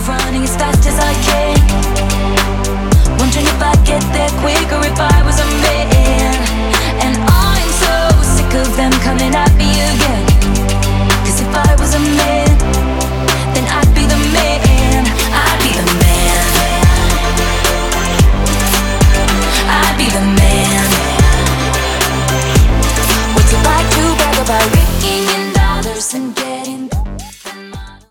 running as fast as I can, wondering if I'd get there quicker if I was a